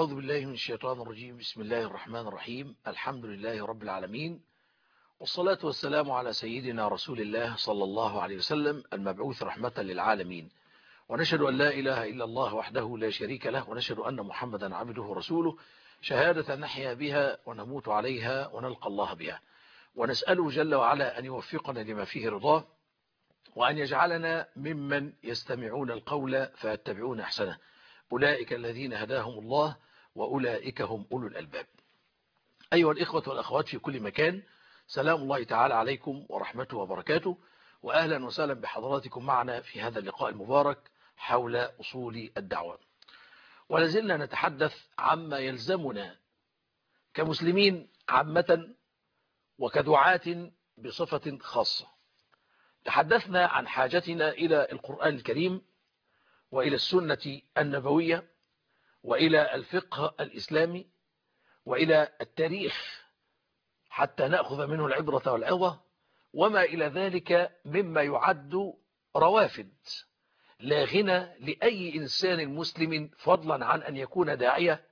أعوذ بالله من الشيطان الرجيم. بسم الله الرحمن الرحيم. الحمد لله رب العالمين، والصلاة والسلام على سيدنا رسول الله صلى الله عليه وسلم المبعوث رحمة للعالمين. ونشهد أن لا إله إلا الله وحده لا شريك له، ونشهد أن محمدا عبده ورسوله، شهادة نحيا بها ونموت عليها ونلقى الله بها. ونسأله جل وعلا أن يوفقنا لما فيه رضاه، وأن يجعلنا ممن يستمعون القول فيتبعون أحسنه. أولئك الذين هداهم الله وأولئك هم أولو الألباب. أيها الإخوة والأخوات في كل مكان، سلام الله تعالى عليكم ورحمته وبركاته، وأهلا وسهلا بحضراتكم معنا في هذا اللقاء المبارك حول أصول الدعوة. ولازلنا نتحدث عما يلزمنا كمسلمين عامة وكدعاة بصفة خاصة. تحدثنا عن حاجتنا إلى القرآن الكريم وإلى السنة النبوية وإلى الفقه الإسلامي وإلى التاريخ حتى نأخذ منه العبرة والعظة، وما إلى ذلك مما يعد روافد لا غنى لأي إنسان مسلم فضلا عن أن يكون داعية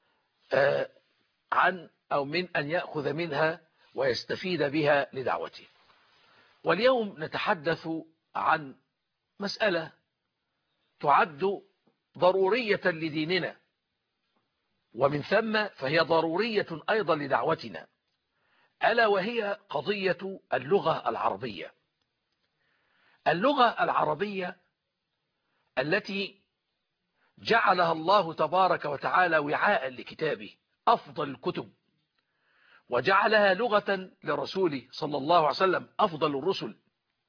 عن أو من أن يأخذ منها ويستفيد بها لدعوته. واليوم نتحدث عن مسألة تعد ضرورية لديننا، ومن ثم فهي ضرورية أيضا لدعوتنا، ألا وهي قضية اللغة العربية. اللغة العربية التي جعلها الله تبارك وتعالى وعاء لكتابه أفضل الكتب، وجعلها لغة لرسوله صلى الله عليه وسلم أفضل الرسل.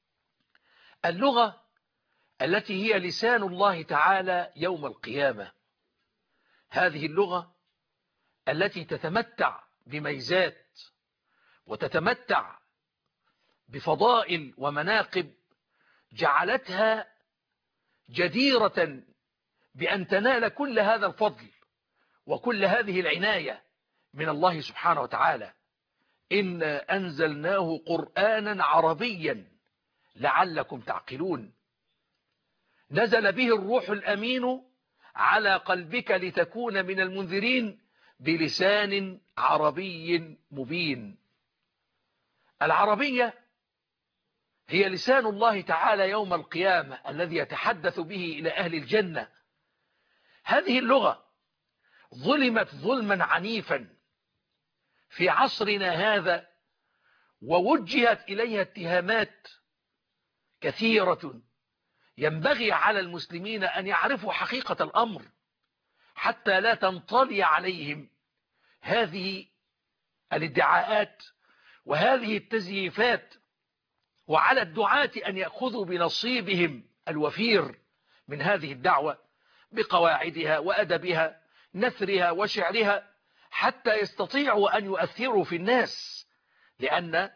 اللغة التي هي لسان الله تعالى يوم القيامة. هذه اللغة التي تتمتع بميزات وتتمتع بفضائل ومناقب جعلتها جديرة بأن تنال كل هذا الفضل وكل هذه العناية من الله سبحانه وتعالى. إنا أنزلناه قرآنا عربيا لعلكم تعقلون، نزل به الروح الأمين على قلبك لتكون من المنذرين بلسان عربي مبين. العربية هي لسان الله تعالى يوم القيامة الذي يتحدث به إلى أهل الجنة. هذه اللغة ظلمت ظلما عنيفا في عصرنا هذا، ووجهت إليها اتهامات كثيرة. ينبغي على المسلمين أن يعرفوا حقيقة الأمر حتى لا تنطلي عليهم هذه الادعاءات وهذه التزييفات، وعلى الدعاة أن يأخذوا بنصيبهم الوفير من هذه الدعوة بقواعدها وأدبها نثرها وشعرها حتى يستطيعوا أن يؤثروا في الناس. لأن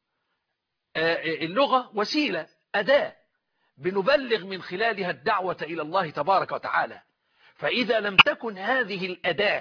اللغة وسيلة، أداة بنبلغ من خلالها الدعوة إلى الله تبارك وتعالى. فإذا لم تكن هذه الأداة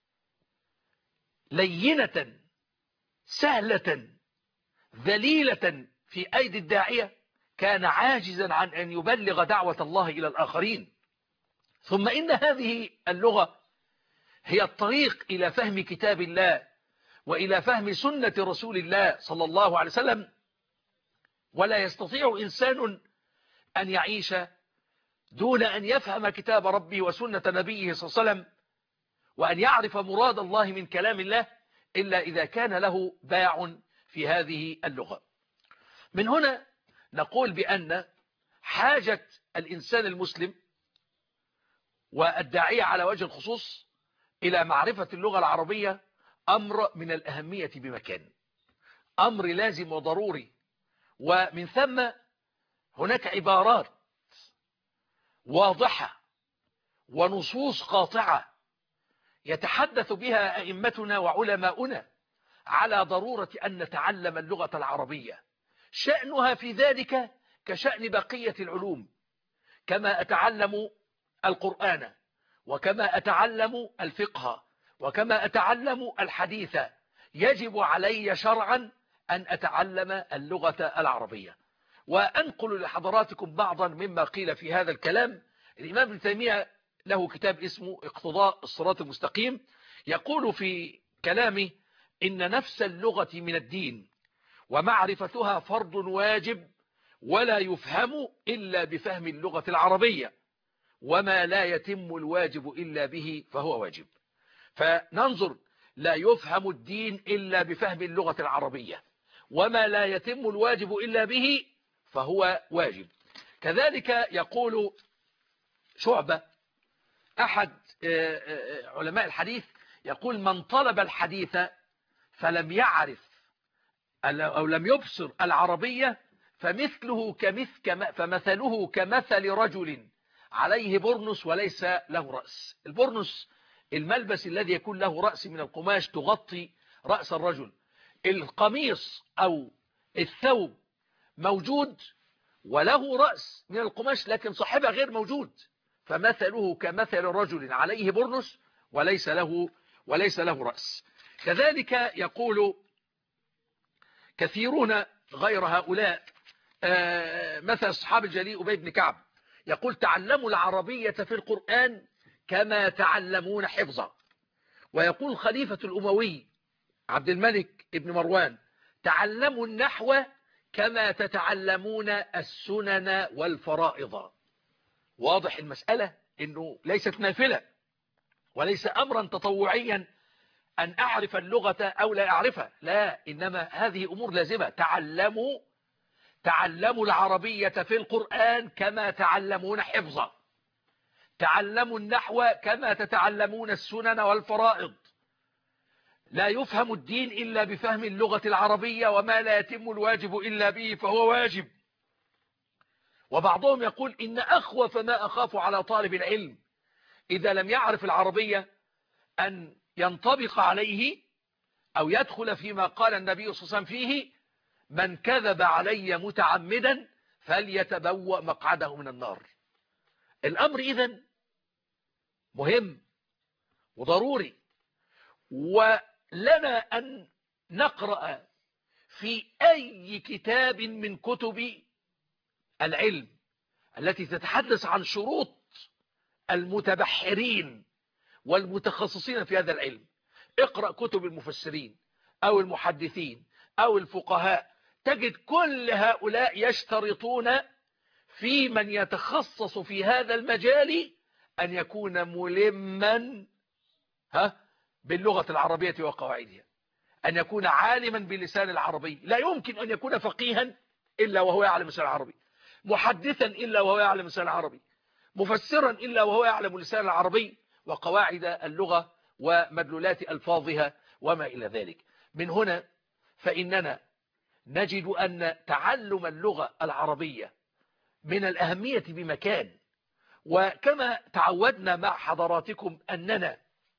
لينة سهلة ذليلة في أيدي الداعية كان عاجزا عن أن يبلغ دعوة الله إلى الآخرين. ثم إن هذه اللغة هي الطريق إلى فهم كتاب الله وإلى فهم سنة رسول الله صلى الله عليه وسلم. ولا يستطيع إنسان أن يعيش دون أن يفهم كتاب ربه وسنة نبيه صلى الله عليه وسلم، وأن يعرف مراد الله من كلام الله، إلا إذا كان له باع في هذه اللغة. من هنا نقول بأن حاجة الإنسان المسلم والداعية على وجه الخصوص إلى معرفة اللغة العربية أمر من الأهمية بمكان، أمر لازم وضروري. ومن ثم هناك عبارات واضحة ونصوص قاطعة يتحدث بها أئمتنا وعلماؤنا على ضرورة أن نتعلم اللغة العربية. شأنها في ذلك كشأن بقية العلوم، كما أتعلم القرآن وكما أتعلم الفقه وكما أتعلم الحديث، يجب علي شرعا أن أتعلم اللغة العربية. وأنقل لحضراتكم بعضا مما قيل في هذا الكلام. الإمام ابن تيمية له كتاب اسمه اقتضاء الصراط المستقيم، يقول في كلامه إن نفس اللغة من الدين، ومعرفتها فرض واجب، ولا يفهم إلا بفهم اللغة العربية، وما لا يتم الواجب إلا به فهو واجب. فننظر، لا يفهم الدين إلا بفهم اللغة العربية، وما لا يتم الواجب إلا به فهو واجب. كذلك يقول شعبة أحد علماء الحديث، يقول من طلب الحديث فلم يعرف أو لم يبصر العربية فمثله كمثل رجل عليه برنس وليس له رأس. البرنس الملبس الذي يكون له رأس من القماش تغطي رأس الرجل. القميص أو الثوب موجود وله رأس من القماش لكن صاحبه غير موجود، فمثله كمثل رجل عليه برنس وليس له رأس. كذلك يقول كثيرون غير هؤلاء، مثل الصحابي الجليل أبي بن كعب يقول تعلموا العربية في القرآن كما تعلمون حفظا. ويقول خليفة الأموي عبد الملك ابن مروان تعلموا النحو كما تتعلمون السنن والفرائض. واضح المسألة أنه ليست نافلة وليس أمرا تطوعيا أن أعرف اللغة أو لا أعرفها، لا، إنما هذه أمور لازمة. تعلموا العربية في القرآن كما تعلمون حفظا، تعلموا النحو كما تتعلمون السنن والفرائض. لا يفهم الدين إلا بفهم اللغة العربية، وما لا يتم الواجب إلا به فهو واجب. وبعضهم يقول إن أخوف ما أخاف على طالب العلم إذا لم يعرف العربية أن ينطبق عليه أو يدخل فيما قال النبي صلى الله عليه وسلم فيه: من كذب علي متعمدا فليتبوأ مقعده من النار. الأمر إذن مهم وضروري، ولنا أن نقرأ في أي كتاب من كتب العلم التي تتحدث عن شروط المتبحرين والمتخصصين في هذا العلم. اقرأ كتب المفسرين أو المحدثين أو الفقهاء، تجد كل هؤلاء يشترطون في من يتخصص في هذا المجال أن يكون ملما باللغة العربية وقواعدها، أن يكون عالما باللسان العربي. لا يمكن أن يكون فقيها إلا وهو يعلم اللسان العربي، محدثا إلا وهو يعلم اللسان العربي، مفسرا إلا وهو يعلم اللسان العربي وقواعد اللغة ومدلولات ألفاظها وما إلى ذلك. من هنا فإننا نجد أن تعلم اللغة العربية من الأهمية بمكان. وكما تعودنا مع حضراتكم أننا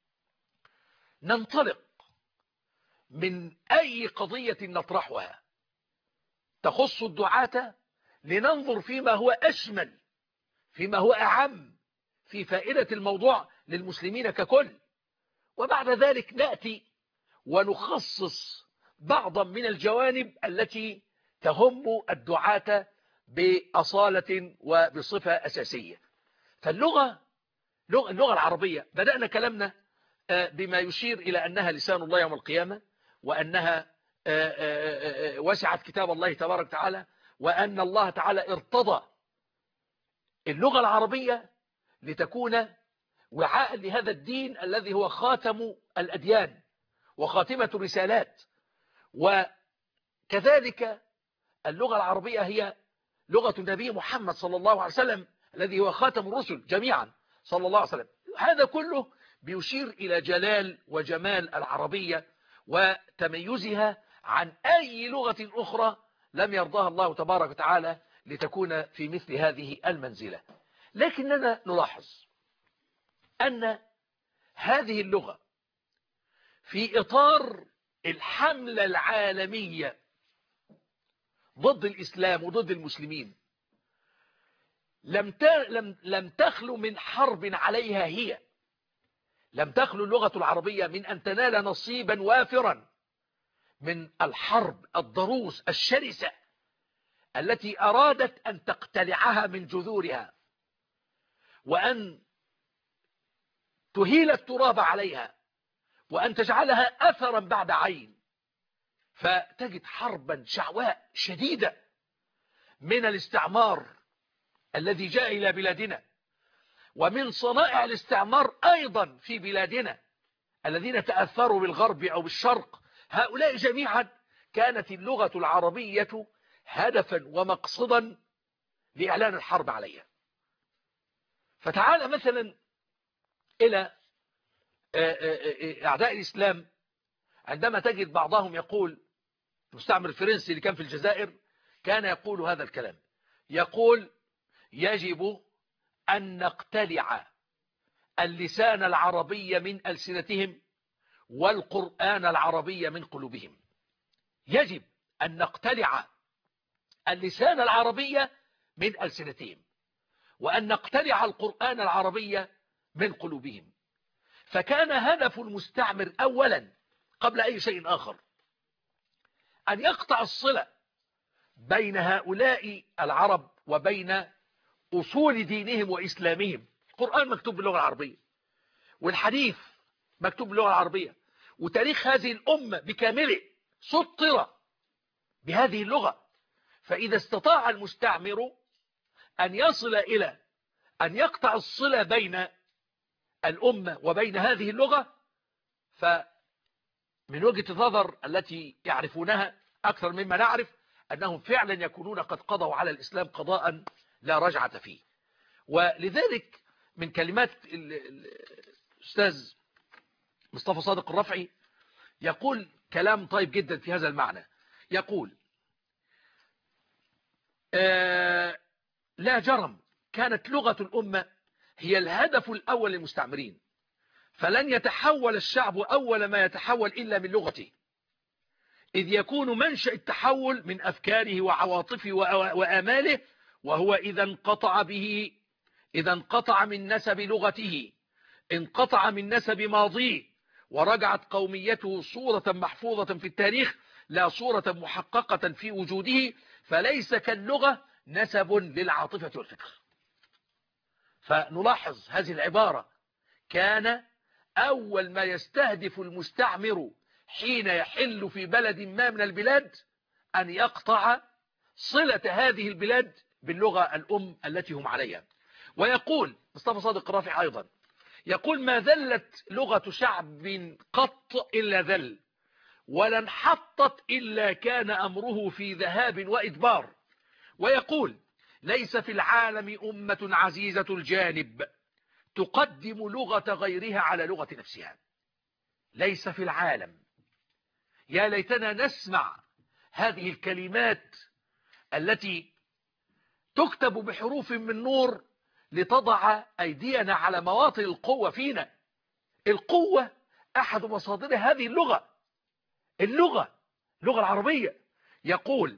ننطلق من أي قضية نطرحها تخص الدعاة لننظر فيما هو أشمل، فيما هو أعم، في فائدة الموضوع للمسلمين ككل، وبعد ذلك نأتي ونخصص بعضا من الجوانب التي تهم الدعاة بأصالة وبصفة أساسية. فاللغة العربية بدأنا كلامنا بما يشير إلى أنها لسان الله يوم القيامة، وأنها وسعت كتاب الله تبارك وتعالى، وأن الله تعالى ارتضى اللغة العربية لتكون وعاء لهذا الدين الذي هو خاتم الأديان وخاتمة الرسالات. وكذلك اللغة العربية هي لغة النبي محمد صلى الله عليه وسلم الذي هو خاتم الرسل جميعا صلى الله عليه وسلم. هذا كله بيشير إلى جلال وجمال العربية وتميزها عن أي لغة أخرى لم يرضاها الله تبارك وتعالى لتكون في مثل هذه المنزلة. لكننا نلاحظ أن هذه اللغة في إطار الحملة العالمية ضد الإسلام وضد المسلمين لم تخلو من حرب عليها. هي لم تخلو اللغة العربية من أن تنال نصيبا وافرا من الحرب الضروس الشرسة التي أرادت أن تقتلعها من جذورها، وأن تهيل التراب عليها وأن تجعلها أثرا بعد عين. فتجد حربا شعواء شديدة من الاستعمار الذي جاء إلى بلادنا، ومن صنائع الاستعمار أيضا في بلادنا الذين تأثروا بالغرب أو بالشرق. هؤلاء جميعا كانت اللغة العربية هدفا ومقصدا لإعلان الحرب عليها. فتعال مثلا إلى أعداء الإسلام، عندما تجد بعضهم يقول، المستعمر الفرنسي اللي كان في الجزائر كان يقول هذا الكلام، يقول يجب أن نقتلع اللسان العربي من ألسنتهم والقرآن العربي من قلوبهم. يجب أن نقتلع اللسان العربي من ألسنتهم وأن نقتلع القرآن العربي من قلوبهم. فكان هدف المستعمر أولا قبل أي شيء آخر أن يقطع الصلة بين هؤلاء العرب وبين أصول دينهم وإسلامهم. القرآن مكتوب باللغة العربية، والحديث مكتوب باللغة العربية، وتاريخ هذه الأمة بكامله سطر بهذه اللغة. فإذا استطاع المستعمر أن يصل إلى أن يقطع الصلة بين الأمة وبين هذه اللغة، فمن وجهة النظر التي يعرفونها أكثر مما نعرف أنهم فعلا يكونون قد قضوا على الإسلام قضاء لا رجعة فيه. ولذلك من كلمات الأستاذ مصطفى صادق الرفعي يقول كلام طيب جدا في هذا المعنى. يقول لا جرم كانت لغة الأمة هي الهدف الأول للمستعمرين، فلن يتحول الشعب أول ما يتحول إلا من لغته، إذ يكون منشأ التحول من أفكاره وعواطفه وآماله، وهو إذا انقطع من نسب لغته انقطع من نسب ماضيه، ورجعت قوميته صورة محفوظة في التاريخ لا صورة محققة في وجوده، فليس كاللغة نسب للعاطفة والفكر. فنلاحظ هذه العبارة، كان أول ما يستهدف المستعمر حين يحل في بلد ما من البلاد أن يقطع صلة هذه البلاد باللغة الأم التي هم عليها. ويقول مصطفى صادق الرافع أيضا، يقول ما ذلت لغة شعب قط إلا ذل، ولا انحطت إلا كان أمره في ذهاب وإدبار. ويقول ليس في العالم أمة عزيزة الجانب تقدم لغة غيرها على لغة نفسها. ليس في العالم. يا ليتنا نسمع هذه الكلمات التي تكتب بحروف من نور لتضع أيدينا على مواطن القوة فينا. القوة أحد مصادر هذه اللغة العربية. يقول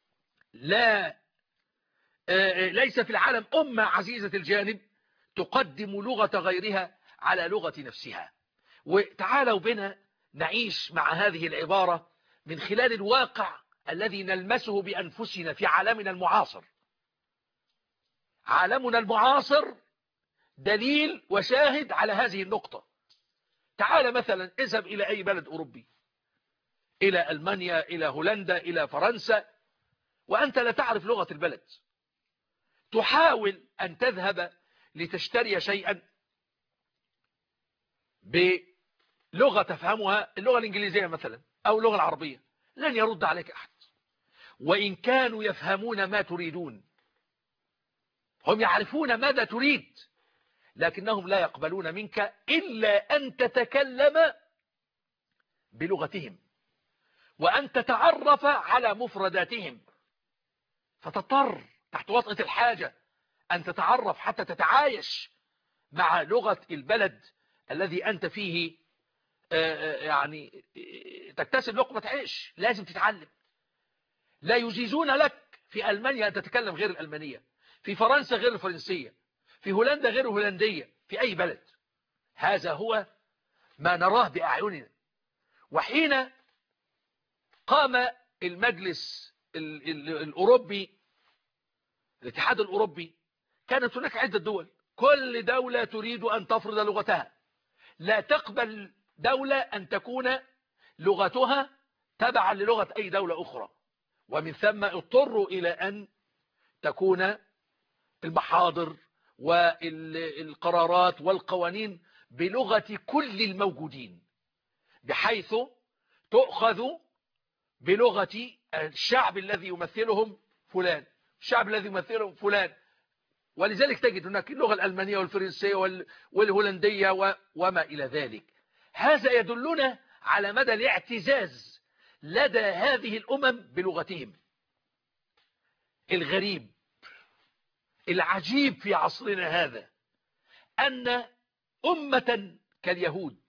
ليس في العالم أمة عزيزة الجانب تقدم لغة غيرها على لغة نفسها. وتعالوا بنا نعيش مع هذه العبارة من خلال الواقع الذي نلمسه بأنفسنا في عالمنا المعاصر. عالمنا المعاصر دليل وشاهد على هذه النقطة. تعال مثلا اذهب إلى أي بلد أوروبي، إلى ألمانيا، إلى هولندا، إلى فرنسا، وأنت لا تعرف لغة البلد. تحاول أن تذهب لتشتري شيئا بلغة تفهمها، اللغة الإنجليزية مثلا أو اللغة العربية، لن يرد عليك أحد، وإن كانوا يفهمون ما تريدون. هم يعرفون ماذا تريد، لكنهم لا يقبلون منك إلا أن تتكلم بلغتهم وأن تتعرف على مفرداتهم، فتضطر تحت وطأة الحاجة أن تتعرف حتى تتعايش مع لغة البلد الذي أنت فيه. يعني تكتسب لقمة عيش، لازم تتعلم. لا يجيزون لك في ألمانيا أن تتكلم غير الألمانية، في فرنسا غير الفرنسية، في هولندا غير الهولندية، في أي بلد. هذا هو ما نراه بأعيننا. وحين قام المجلس الأوروبي، الاتحاد الأوروبي، كانت هناك عدة دول، كل دولة تريد أن تفرض لغتها. لا تقبل دولة أن تكون لغتها تبعا للغة أي دولة أخرى، ومن ثم اضطروا إلى أن تكون المحاضر والقرارات والقوانين بلغة كل الموجودين، بحيث تؤخذ بلغة الشعب الذي يمثلهم فلان، الشعب الذي يمثلهم فلان. ولذلك تجد هناك اللغة الألمانية والفرنسية والهولندية وما إلى ذلك. هذا يدلنا على مدى الاعتزاز لدى هذه الأمم بلغتهم. الغريب العجيب في عصرنا هذا أن أمة كاليهود،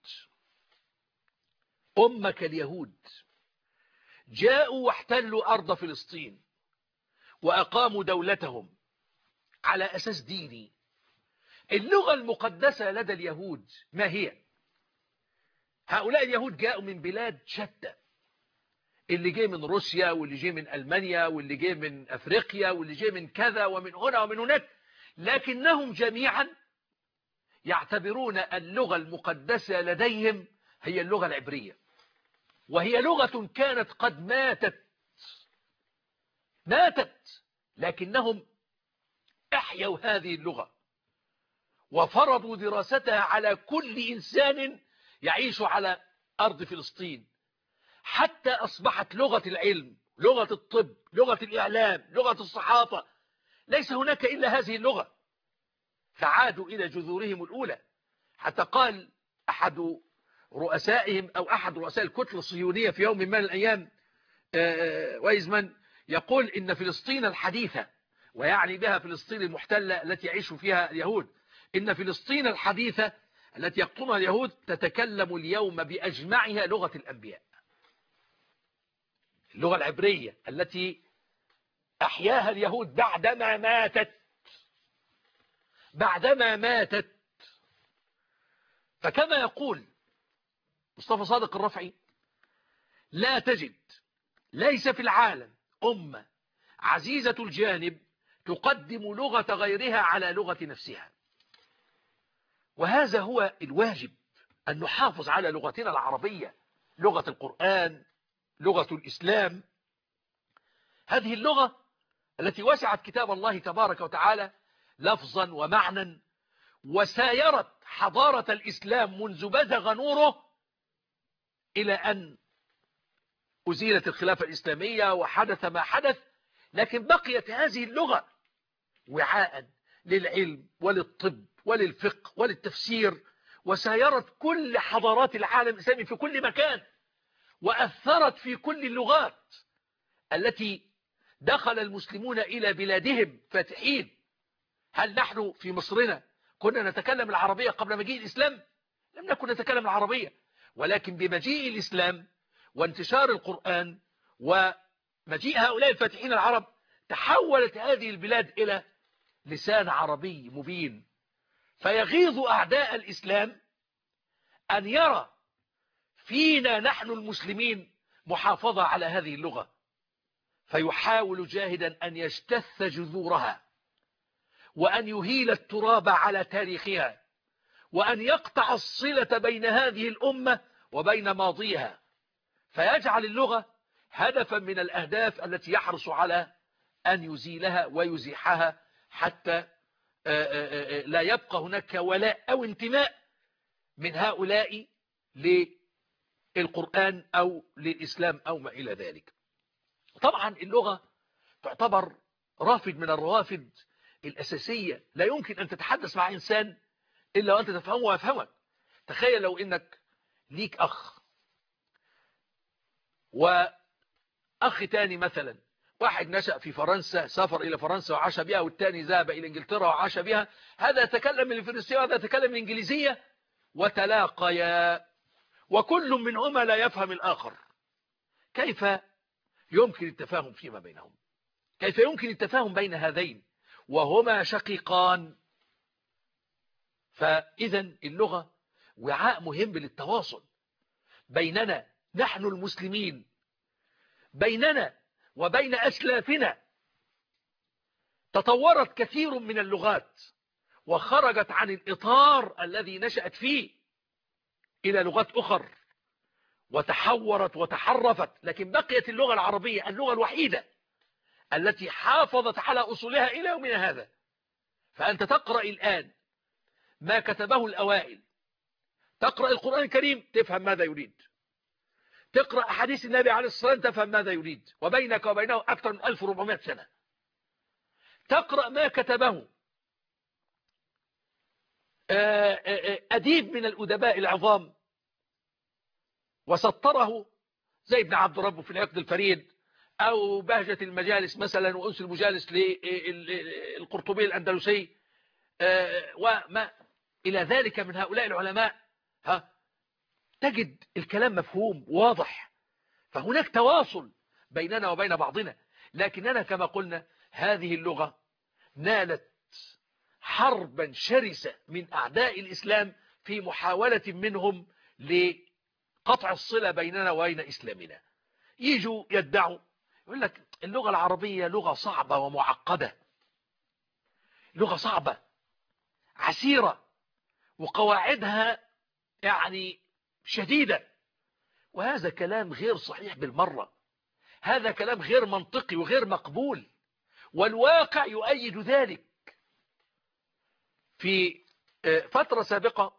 أمة كاليهود جاءوا واحتلوا أرض فلسطين وأقاموا دولتهم على أساس ديني. اللغة المقدسة لدى اليهود ما هي؟ هؤلاء اليهود جاءوا من بلاد شتى، اللي جاي من روسيا واللي جاي من ألمانيا واللي جاي من أفريقيا واللي جاي من كذا ومن هنا ومن هناك، لكنهم جميعا يعتبرون اللغة المقدسة لديهم هي اللغة العبرية، وهي لغة كانت قد ماتت، لكنهم أحيوا هذه اللغة وفرضوا دراستها على كل إنسان يعيش على أرض فلسطين، حتى أصبحت لغة العلم، لغة الطب، لغة الإعلام، لغة الصحافة، ليس هناك إلا هذه اللغة. فعادوا إلى جذورهم الأولى، حتى قال أحد رؤسائهم أو أحد رؤساء الكتلة الصهيونية في يوم من الأيام، ويزمان، يقول إن فلسطين الحديثة، ويعني بها فلسطين المحتلة التي يعيش فيها اليهود، إن فلسطين الحديثة التي يقطنها اليهود تتكلم اليوم بأجمعها لغة الأنبياء، اللغة العبرية التي أحياها اليهود بعدما ماتت. فكما يقول مصطفى صادق الرفعي: لا تجد، ليس في العالم أمة عزيزة الجانب تقدم لغة غيرها على لغة نفسها. وهذا هو الواجب، أن نحافظ على لغتنا العربية، لغة القرآن، لغة الإسلام، هذه اللغة التي وسعت كتاب الله تبارك وتعالى لفظا ومعنى، وسايرت حضارة الإسلام منذ بزغ نوره إلى أن أزيلت الخلافة الإسلامية وحدث ما حدث، لكن بقيت هذه اللغة وعاء للعلم وللطب وللفقه وللتفسير، وسايرت كل حضارات العالم الإسلامي في كل مكان، وأثرت في كل اللغات التي دخل المسلمون إلى بلادهم فاتحين. هل نحن في مصرنا كنا نتكلم العربية قبل مجيء الإسلام؟ لم نكن نتكلم العربية، ولكن بمجيء الإسلام وانتشار القرآن ومجيء هؤلاء الفاتحين العرب تحولت هذه البلاد إلى لسان عربي مبين. فيغيظ أعداء الإسلام أن يرى فينا نحن المسلمين محافظة على هذه اللغة، فيحاول جاهدا أن يجتث جذورها، وأن يهيل التراب على تاريخها، وأن يقطع الصلة بين هذه الأمة وبين ماضيها، فيجعل اللغة هدفا من الأهداف التي يحرص على أن يزيلها ويزيحها، حتى لا يبقى هناك ولاء أو انتماء من هؤلاء للقرآن أو للإسلام أو ما إلى ذلك. طبعا اللغة تعتبر رافد من الروافد الأساسية، لا يمكن أن تتحدث مع إنسان إلا وأنت تفهمه ويفهمك. تخيل لو إنك ليك أخ وأخ تاني، مثلا واحد نشأ في فرنسا، سافر إلى فرنسا وعاش بها، والتاني ذهب إلى إنجلترا وعاش بها، هذا يتكلم الفرنسية وهذا يتكلم الإنجليزية، وتلاقيا وكل منهما لا يفهم الآخر. كيف يمكن التفاهم فيما بينهم؟ كيف يمكن التفاهم بين هذين وهما شقيقان؟ فإذا اللغة وعاء مهم للتواصل بيننا نحن المسلمين، بيننا وبين أسلافنا. تطورت كثير من اللغات وخرجت عن الإطار الذي نشأت فيه، إلى لغات أخر وتحورت وتحرفت، لكن بقيت اللغة العربية اللغة الوحيدة التي حافظت على أصولها إلى يومنا هذا. فأنت تقرأ الآن ما كتبه الأوائل، تقرأ القرآن الكريم تفهم ماذا يريد، تقرأ أحاديث النبي عليه الصلاة والسلام تفهم ماذا يريد، وبينك وبينه أكثر من 1400 سنة. تقرأ ما كتبه أديب من الأدباء العظام وسطره زي ابن عبد ربه في العقد الفريد، أو بهجة المجالس مثلا وأنس المجالس للقرطبي الأندلسي، وما إلى ذلك من هؤلاء العلماء، تجد الكلام مفهوم واضح، فهناك تواصل بيننا وبين بعضنا. لكننا كما قلنا هذه اللغة نالت حربا شرسة من أعداء الإسلام في محاولة منهم لقطع الصلة بيننا وبين إسلامنا. يجوا يدعوا يقول لك اللغة العربية لغة صعبة ومعقدة، لغة صعبة عسيرة وقواعدها يعني شديدة، وهذا كلام غير صحيح بالمرة، هذا كلام غير منطقي وغير مقبول، والواقع يؤيد ذلك. في فترة سابقة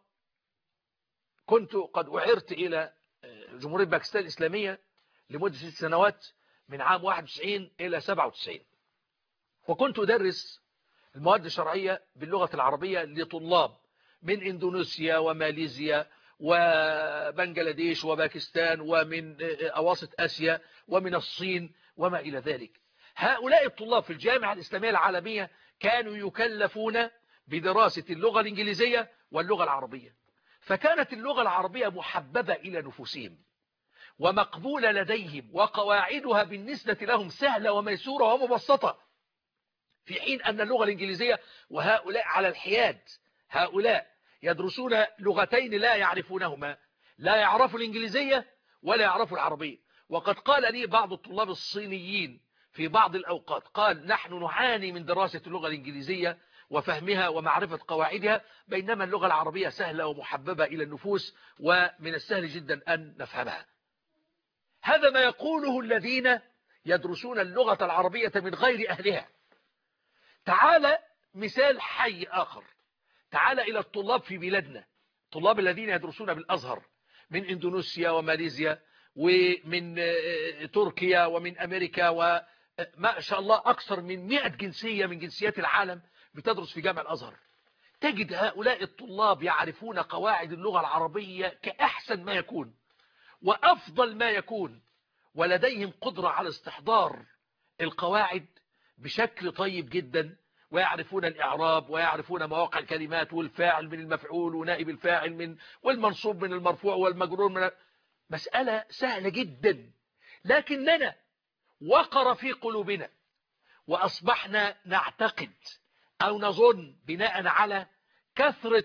كنت قد أعرت إلى جمهورية باكستان الإسلامية لمدة 6 سنوات من عام 91 إلى 97، وكنت أدرس المواد الشرعية باللغة العربية لطلاب من إندونيسيا وماليزيا وبنجلاديش وباكستان ومن أواسط آسيا ومن الصين وما إلى ذلك. هؤلاء الطلاب في الجامعة الإسلامية العالمية كانوا يكلفون بدراسة اللغة الإنجليزية واللغة العربية، فكانت اللغة العربية محببة إلى نفوسهم ومقبولة لديهم، وقواعدها بالنسبة لهم سهلة وميسورة ومبسطة، في حين أن اللغة الإنجليزية وهؤلاء على الحياد، هؤلاء يدرسون لغتين لا يعرفونهما، لا يعرفوا الإنجليزية ولا يعرفوا العربية. وقد قال لي بعض الطلاب الصينيين في بعض الأوقات، قال نحن نعاني من دراسة اللغة الإنجليزية وفهمها ومعرفة قواعدها، بينما اللغة العربية سهلة ومحببة إلى النفوس ومن السهل جدا أن نفهمها. هذا ما يقوله الذين يدرسون اللغة العربية من غير أهلها. تعال مثال حي آخر، تعال إلى الطلاب في بلادنا، الطلاب الذين يدرسون بالأزهر من إندونيسيا وماليزيا ومن تركيا ومن أمريكا، وما شاء الله أكثر من 100 جنسية من جنسيات العالم بتدرس في جامع الأزهر. تجد هؤلاء الطلاب يعرفون قواعد اللغة العربية كأحسن ما يكون وأفضل ما يكون، ولديهم قدرة على استحضار القواعد بشكل طيب جدا، ويعرفون الإعراب ويعرفون مواقع الكلمات والفاعل من المفعول ونائب الفاعل من والمنصوب من المرفوع والمجرور من مسألة سهلة جدا. لكننا وقر في قلوبنا وأصبحنا نعتقد أو نظن بناء على كثرة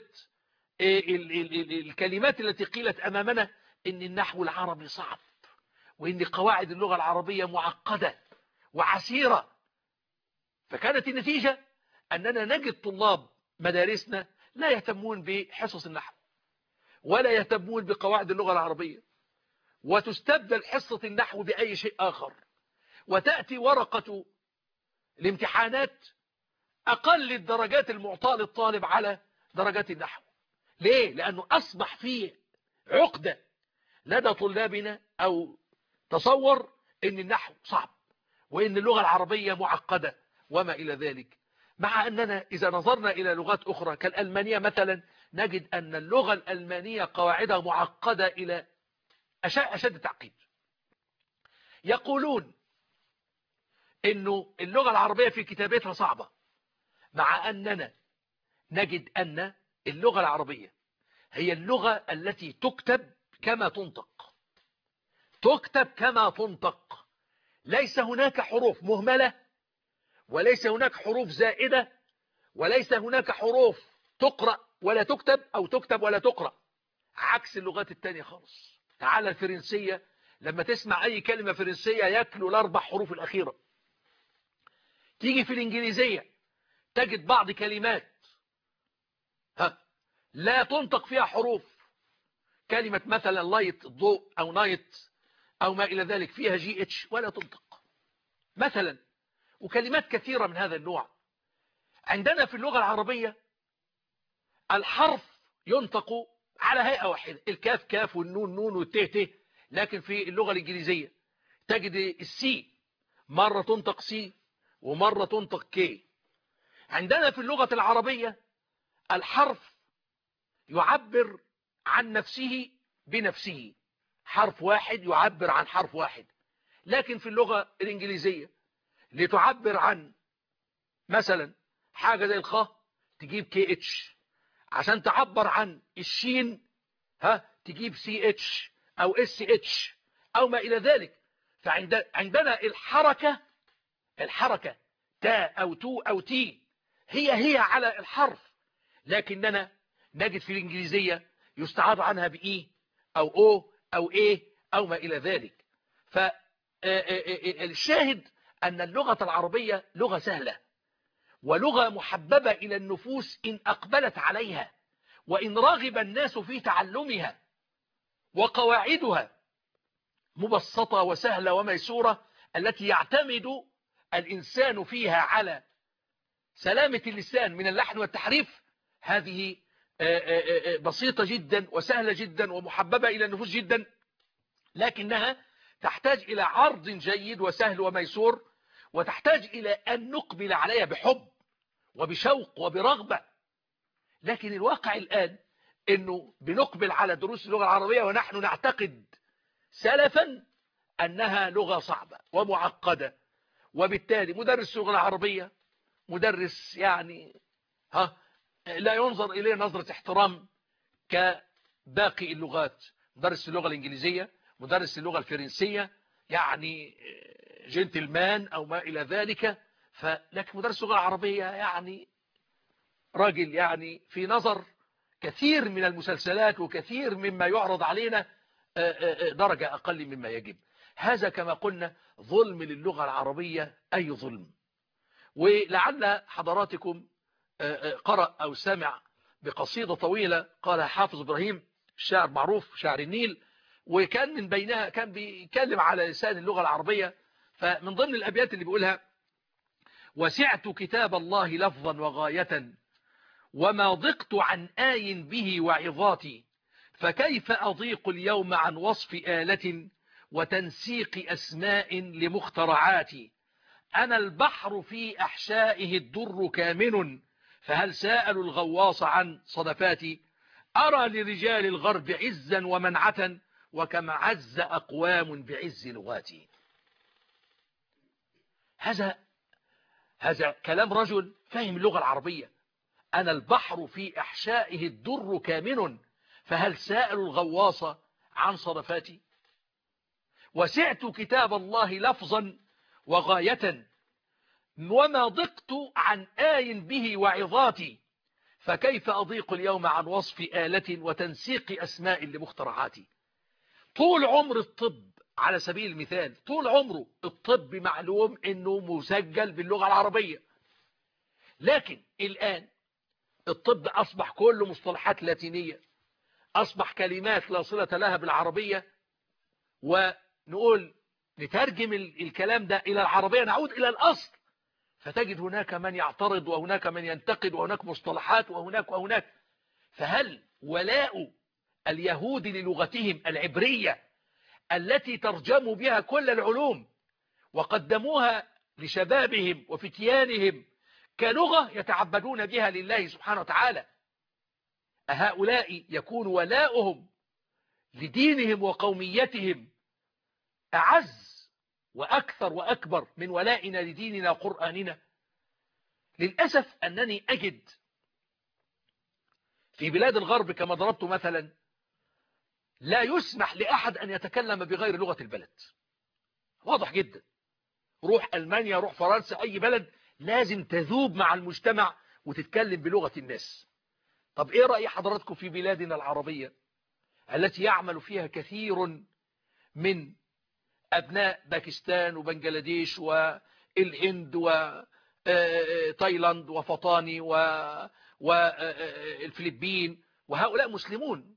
الكلمات التي قيلت أمامنا إن النحو العربي صعب، وإن قواعد اللغة العربية معقدة وعسيرة. فكانت النتيجة أننا نجد طلاب مدارسنا لا يهتمون بحصص النحو ولا يهتمون بقواعد اللغة العربية، وتستبدل حصة النحو بأي شيء آخر، وتأتي ورقة الامتحانات أقل الدرجات المعطاة للطالب على درجات النحو. ليه؟ لأنه أصبح فيه عقدة لدى طلابنا أو تصور أن النحو صعب وأن اللغة العربية معقدة وما إلى ذلك، مع أننا إذا نظرنا إلى لغات أخرى كالألمانية مثلا نجد أن اللغة الألمانية قواعدها معقدة إلى أشد التعقيد. يقولون أنه اللغة العربية في كتابتها صعبة، مع أننا نجد أن اللغة العربية هي اللغة التي تكتب كما تنطق، تكتب كما تنطق، ليس هناك حروف مهملة، وليس هناك حروف زائدة، وليس هناك حروف تقرأ ولا تكتب أو تكتب ولا تقرأ، عكس اللغات التانية خالص. تعال الفرنسية، لما تسمع أي كلمة فرنسية يكلوا الأربع حروف الأخيرة. تيجي في الإنجليزية تجد بعض كلمات لا تنطق فيها حروف، كلمة مثلا لايت الضوء أو نايت أو ما إلى ذلك فيها جي اتش ولا تنطق مثلا، وكلمات كثيرة من هذا النوع. عندنا في اللغة العربية الحرف ينطق على هيئة واحدة، الكاف كاف والنون نون والت ت، لكن في اللغة الإنجليزية تجد السي مرة تنطق سي ومرة تنطق كي. عندنا في اللغة العربية الحرف يعبر عن نفسه بنفسه، حرف واحد يعبر عن حرف واحد. لكن في اللغة الإنجليزية لتعبر عن مثلا حاجة زي الخاء تجيب كي اتش، عشان تعبر عن الشين تجيب سي اتش أو اس اتش أو ما إلى ذلك. فعندنا الحركة تا أو تو أو تي هي على الحرف، لكننا نجد في الإنجليزية يستعاض عنها بإي أو أو أو إيه أو ما إلى ذلك. فالشاهد أن اللغة العربية لغة سهلة ولغة محببة إلى النفوس إن أقبلت عليها وإن رغب الناس في تعلمها، وقواعدها مبسطة وسهلة وميسورة التي يعتمد الإنسان فيها على سلامة اللسان من اللحن والتحريف. هذه بسيطة جدا وسهلة جدا ومحببة إلى النفوس جدا، لكنها تحتاج إلى عرض جيد وسهل وميسور، وتحتاج إلى أن نقبل عليها بحب وبشوق وبرغبة. لكن الواقع الآن أنه بنقبل على دروس اللغة العربية ونحن نعتقد سلفا أنها لغة صعبة ومعقدة، وبالتالي مدرس اللغة العربية مدرس يعني لا ينظر إليه نظرة احترام كباقي اللغات. مدرس اللغة الإنجليزية، مدرس اللغة الفرنسية يعني جنتلمان أو ما إلى ذلك، لكن مدرس اللغة العربية يعني راجل يعني في نظر كثير من المسلسلات وكثير مما يعرض علينا درجة أقل مما يجب. هذا كما قلنا ظلم للغة العربية، أي ظلم. ولعل حضراتكم قرأ أو سمع بقصيدة طويلة قالها حافظ إبراهيم، الشاعر معروف شاعر النيل، وكان من بينها كان بيتكلم على لسان اللغة العربية. فمن ضمن الأبيات اللي بيقولها: وسعت كتاب الله لفظا وغاية، وما ضقت عن آي به وعظاتي، فكيف أضيق اليوم عن وصف آلة وتنسيق أسماء لمخترعاتي. أنا البحر في أحشائه الدر كامن، فهل سألوا الغواص عن صدفاتي. أرى لرجال الغرب عزا ومنعة، وكم عز أقوام بعز لغاتي. هذا كلام رجل فهم اللغة العربية. أنا البحر في أحشائه الدر كامن، فهل سألوا الغواص عن صدفاتي. وسعت كتاب الله لفظا وغاية، وما ضقت عن آي به وعظاتي، فكيف أضيق اليوم عن وصف آلة وتنسيق أسماء لمخترعاتي. طول عمر الطب على سبيل المثال، طول عمره الطب معلوم أنه مسجل باللغة العربية، لكن الآن الطب أصبح كله مصطلحات لاتينية، أصبح كلمات لا صلة لها بالعربية، ونقول نترجم الكلام ده إلى العربية، نعود إلى الأصل، فتجد هناك من يعترض وهناك من ينتقد وهناك مصطلحات وهناك. فهل ولاء اليهود للغتهم العبرية التي ترجموا بها كل العلوم وقدموها لشبابهم وفتيانهم كلغة يتعبدون بها لله سبحانه وتعالى، أهؤلاء يكون ولاؤهم لدينهم وقوميتهم أعز وأكثر وأكبر من ولائنا لديننا وقرآننا؟ للأسف أنني أجد في بلاد الغرب كما ضربت مثلا لا يسمح لأحد أن يتكلم بغير لغة البلد، واضح جدا. روح ألمانيا، روح فرنسا، أي بلد لازم تذوب مع المجتمع وتتكلم بلغة الناس. طب إيه رأي حضراتكم في بلادنا العربية التي يعمل فيها كثير من أبناء باكستان وبنجلاديش والهند وتايلاند وفطاني والفلبين، وهؤلاء مسلمون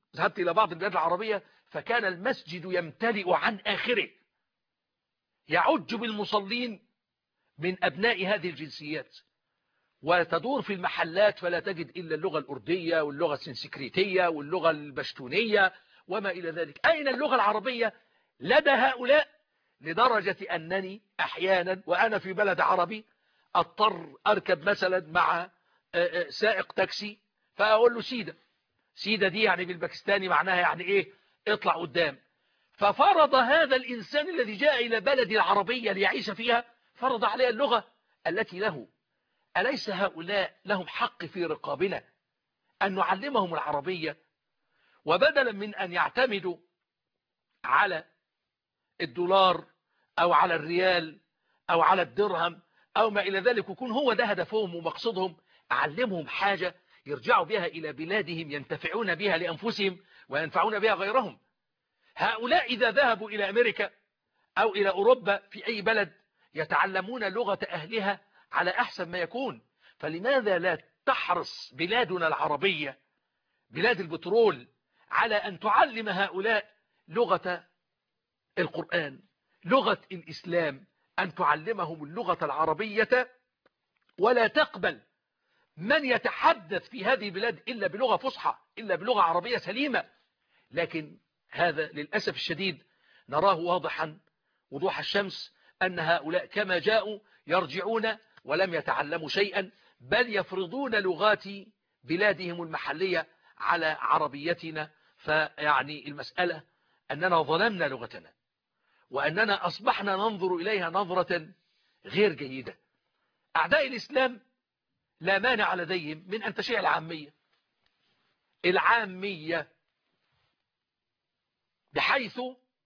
ذهبت إلى بعض البلاد العربية فكان المسجد يمتلئ عن آخره، يعج بالمصلين من أبناء هذه الجنسيات، وتدور في المحلات فلا تجد إلا اللغة الأردية واللغة السنسكريتية واللغة البشتونية وما إلى ذلك. أين اللغة العربية لدى هؤلاء؟ لدرجة أنني أحيانا وأنا في بلد عربي أضطر أركب مثلا مع سائق تاكسي، فأقول له سيدة. سيدة دي يعني بالباكستاني معناها يعني إيه؟ اطلع قدام. ففرض هذا الإنسان الذي جاء إلى بلد العربية ليعيش فيها، فرض عليه اللغة التي له. أليس هؤلاء لهم حق في رقابنا أن نعلمهم العربية؟ وبدلا من أن يعتمدوا على الدولار أو على الريال أو على الدرهم أو ما إلى ذلك، يكون هو ده هدفهم ومقصدهم، أعلمهم حاجة يرجعوا بها إلى بلادهم ينتفعون بها لأنفسهم وينفعون بها غيرهم. هؤلاء إذا ذهبوا إلى أمريكا أو إلى أوروبا في أي بلد يتعلمون لغة أهلها على أحسن ما يكون. فلماذا لا تحرص بلادنا العربية بلاد البترول على أن تعلم هؤلاء لغة القرآن، لغة الإسلام، أن تعلمهم اللغة العربية، ولا تقبل من يتحدث في هذه البلاد إلا بلغة فصحى، إلا بلغة عربية سليمة. لكن هذا للأسف الشديد نراه واضحا وضوح الشمس، أن هؤلاء كما جاءوا يرجعون ولم يتعلموا شيئا، بل يفرضون لغات بلادهم المحلية على عربيتنا. فيعني المسألة أننا ظلمنا لغتنا، وأننا أصبحنا ننظر إليها نظرة غير جيدة. أعداء الإسلام لا مانع لديهم من أن تشيع العامية، العامية بحيث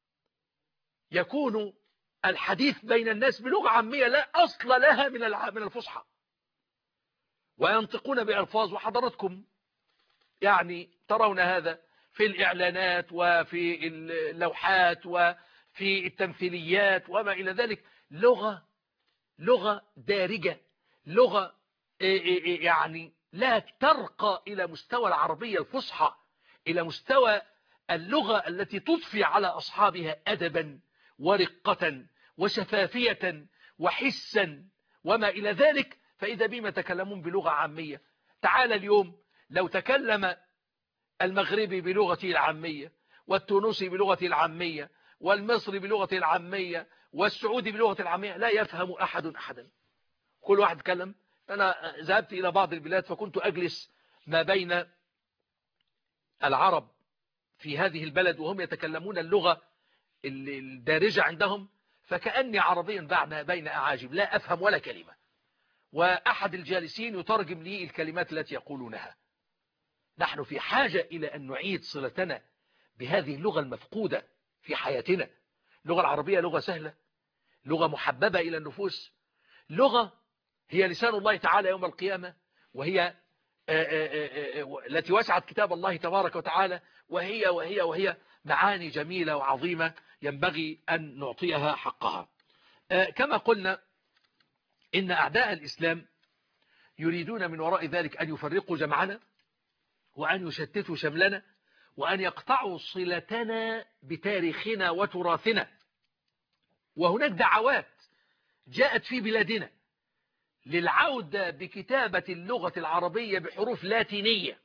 يكون الحديث بين الناس بلغة عامية لا أصل لها من الفصحى، وينطقون بألفاظ، وحضراتكم يعني ترون هذا في الإعلانات وفي اللوحات وفي التمثيليات وما إلى ذلك. لغة دارجة، لغة يعني لا ترقى إلى مستوى العربية الفصحى، إلى مستوى اللغة التي تضفي على أصحابها أدبا ورقة وشفافية وحسا وما إلى ذلك. فإذا بما يتكلمون بلغة عامية. تعال اليوم لو تكلم المغربي بلغته العامية، والتونسي بلغته العامية، والمصري بلغته العامية، والسعودي بلغته العامية، لا يفهم أحدا. كل واحد يتكلم. أنا ذهبت إلى بعض البلاد فكنت أجلس ما بين العرب في هذه البلد وهم يتكلمون اللغة الدارجة عندهم، فكأني عربيا بين أعاجم لا أفهم ولا كلمة، وأحد الجالسين يترجم لي الكلمات التي يقولونها. نحن في حاجة إلى أن نعيد صلتنا بهذه اللغة المفقودة في حياتنا. اللغة العربية لغة سهلة، لغة محببة إلى النفوس، لغة هي لسان الله تعالى يوم القيامة، وهي التي وسعت كتاب الله تبارك وتعالى، وهي معاني جميلة وعظيمة ينبغي أن نعطيها حقها. كما قلنا إن أعداء الإسلام يريدون من وراء ذلك أن يفرقوا جمعنا، وأن يشتتوا شملنا، وأن يقطعوا صلتنا بتاريخنا وتراثنا. وهناك دعوات جاءت في بلادنا للعودة بكتابة اللغة العربية بحروف لاتينية.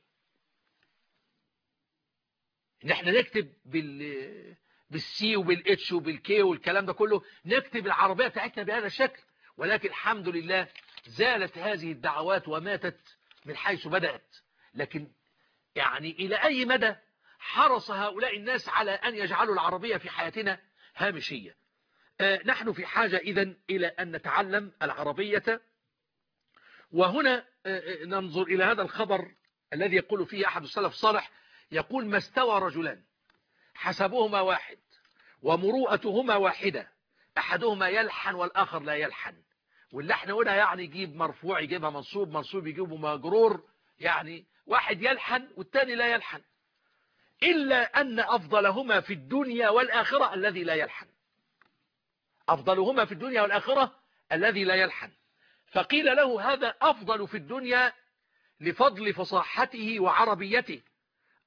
نحن نكتب بالسي وبالاتش وبالكي والكلام ده كله، نكتب العربية بتاعتنا بهذا الشكل. ولكن الحمد لله زالت هذه الدعوات وماتت من حيث بدأت. لكن يعني إلى أي مدى حرص هؤلاء الناس على أن يجعلوا العربية في حياتنا هامشية؟ نحن في حاجة إذن إلى أن نتعلم العربية. وهنا ننظر إلى هذا الخبر الذي يقول فيه أحد السلف الصالح، يقول: ما استوى رجلان حسبهما واحد ومروءتهما واحدة، أحدهما يلحن والآخر لا يلحن. واللحن هنا يعني يجيب مرفوع يجيبها منصوب، منصوب يجيبه مجرور، يعني واحد يلحن والتاني لا يلحن، إلا أن أفضلهما في الدنيا والآخرة الذي لا يلحن. أفضلهما في الدنيا والآخرة الذي لا يلحن. فقيل له: هذا أفضل في الدنيا لفضل فصاحته وعربيته،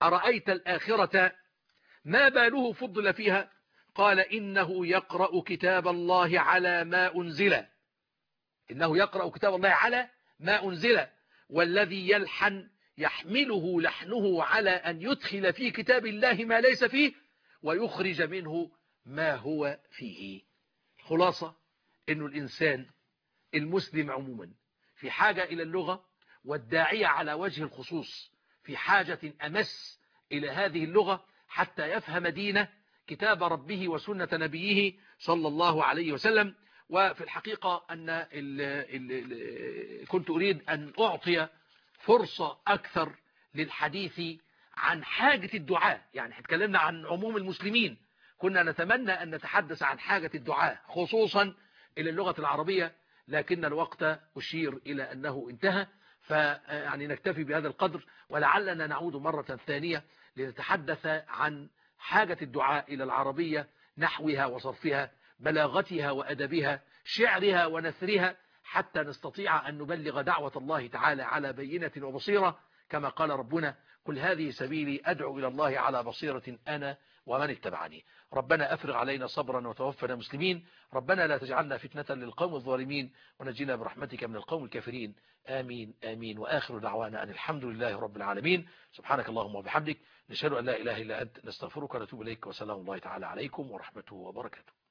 أرأيت الآخرة ما باله فضل فيها؟ قال إنه يقرأ كتاب الله على ما أنزل، إنه يقرأ كتاب الله على ما أنزل، والذي يلحن يحمله لحنه على أن يدخل في كتاب الله ما ليس فيه ويخرج منه ما هو فيه. خلاصة إنه الإنسان المسلم عموما في حاجة إلى اللغة، والداعية على وجه الخصوص في حاجة أمس إلى هذه اللغة حتى يفهم دينه، كتاب ربه وسنة نبيه صلى الله عليه وسلم. وفي الحقيقة أن كنت أريد أن أعطي فرصة أكثر للحديث عن حاجة الدعاء. يعني اتكلمنا عن عموم المسلمين، كنا نتمنى أن نتحدث عن حاجة الدعاء خصوصا إلى اللغة العربية، لكن الوقت أشير إلى أنه انتهى، فيعني نكتفي بهذا القدر، ولعلنا نعود مرة ثانية لنتحدث عن حاجة الدعاء إلى العربية، نحوها وصرفها، بلاغتها وأدبها، شعرها ونثرها، حتى نستطيع أن نبلغ دعوة الله تعالى على بينة وبصيرة، كما قال ربنا: قل هذه سبيلي أدعو إلى الله على بصيرة أنا ومن اتبعني. ربنا أفرغ علينا صبرا وتوفنا مسلمين. ربنا لا تجعلنا فتنة للقوم الظالمين، ونجينا برحمتك من القوم الكافرين. آمين آمين. وآخر دعوانا أن الحمد لله رب العالمين. سبحانك اللهم وبحمدك، نشهد أن لا إله إلا أنت، نستغفرك ونتوب إليك، وسلام الله تعالى عليكم ورحمته وبركاته.